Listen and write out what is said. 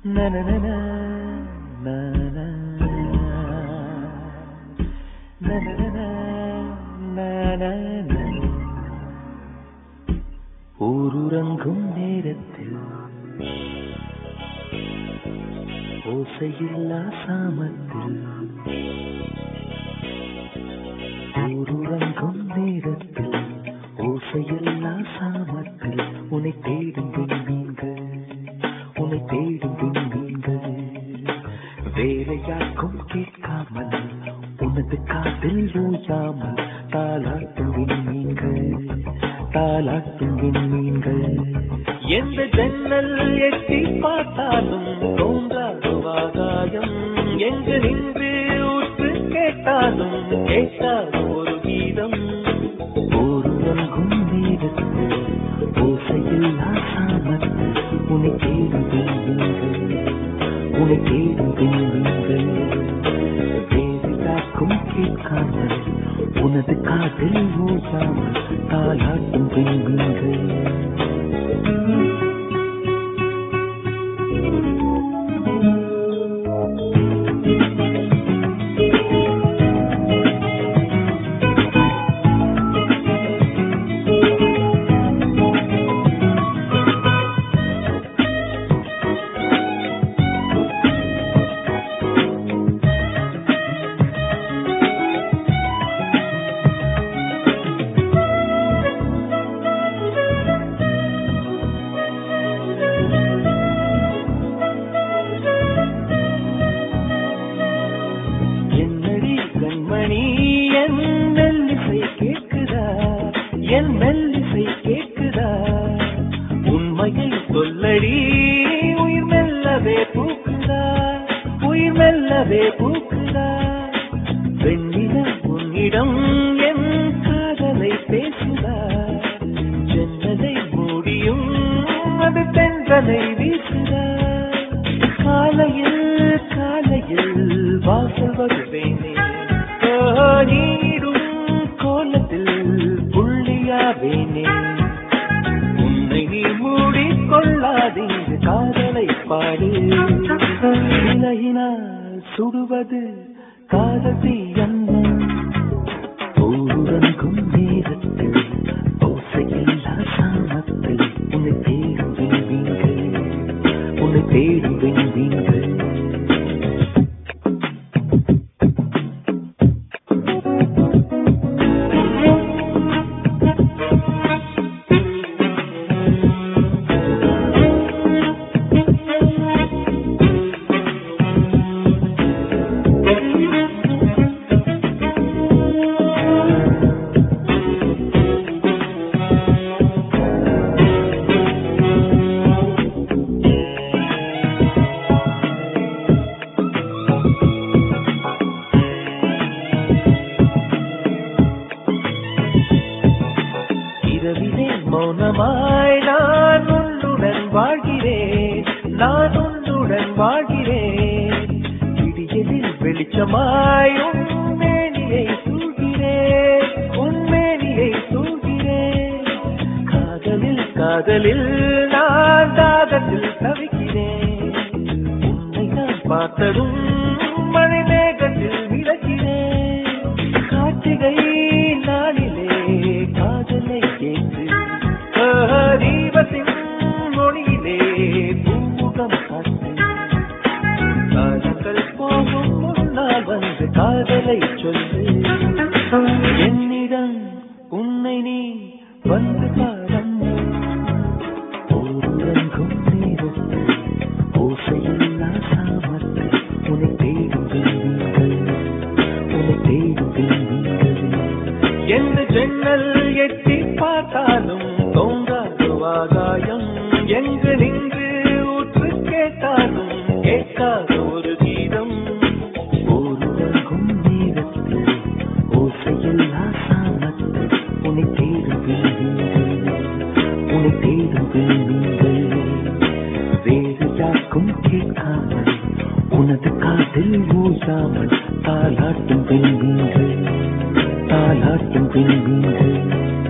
ஊருறங்கும் நேரத்தில் ஓசையில்லா சாமத்தில் ஊருறங்கும் நேரத்தில் ஓசையில்லா சாமத்தில் உன்னை தேடும் விண்மீன்கள் உன்னை தேடும் விண்மீன்கள் வேற யாருக்கும் கேட்காமல் உனது காதில் ஓயாமல் தாலாட்டும் விண்மீன்கள் தாலாட்டும் விண்மீன்கள் எந்த ஜன்னல் எட்டி பார்த்தாலும் தோன்றாத ஆகாயம் எங்கு நின்று ஊற்று கேட்டாலும் கேட்டாத ஒரு கீதம் ஒருவங்கும் நேரத்தில் ஓசையில்லா சாமத்தில் உன்னை தேடும் விண்மீன்கள் உன்னை தேடும் விண்மீன்கள் வேறு யாருக்கும் கேட்காமல் உனது காதில் ஓயாமல் தாலாட்டும் விண்மீன்கள் என் மெல்லிசை கேட்குதா உண்மையை சொல்லடி உயிர் மெல்லவே பூக்குதா உயிர் மெல்லவே பூக்குதா பெண்ணிடம் உன்னிடம் என் காதலை பேசுதா ஜன்னலை மூடியும் அது பெண்களை வீசுதா காலையில் காலையில் வாசல் வருவேனே நீடும் கோலத்தில் புள்ளியாவேனே உன்னை நீ மூடிக்கொள்ளாதீங்க காதலை பாடு இலையினால் சுடுவது காதத்தி என்ன ஊரங்கும் நேரத்தில் ஓசையில்லா சாமத்தில் உன்னை தேடும் விண்மீன்கள் உன்னை தேடும் விண்மீன்கள் மௌனமாய் நான் உன்னுடன் வாழ்கிறேன் நான் உன்னுடன் வாழ்கிறேன் விடியலில் வெளிச்சமாய் உன்மேனியை சூழ்கிறேன் உன்மேனியை சூழ்கிறேன் காதலில் காதலில் நான் தாகத்தில் தவிக்கிறேன் உன்னை நான் பார்த்ததும் மழை மேகத்தில் விளக்கிறேன் கார்த்திகை நாளிலே காதலை கேட்டு தீபத்தின் மொழியிலே பூமுகம் காட்டு காலங்கள் போகும் முன்னால் வந்து காதலை சொல்லு என்னிடம் உன்னை நீ வந்து பாரம்மா ஊரங்கும் நேரத்தில் ஓசையில்லா சாமத்தில் உன்னை தேடும் விண்மீன்கள் உன்னை தேடும் விண்மீன்கள் எந்த ஜன்னல் எட்டி பார்த்தாலும் தோன்றாத ஆகாயம் எங்கு நின்று ஊற்று கேட்டாலும் கேட்காத ஒரு கீதம் ஊரங்கும் நேரத்தில் ஓசையில்லா சாமத்தில் உன்னை தேடும் விண்மீன்கள் உன்னை தேடும் விண்மீன்கள் வேறு யாருக்கும் கேட்காமல் உனது காதில் ஓயாமல் தாலாட்டும் விண்மீன்கள் தாலாட்டும் விண்மீன்கள்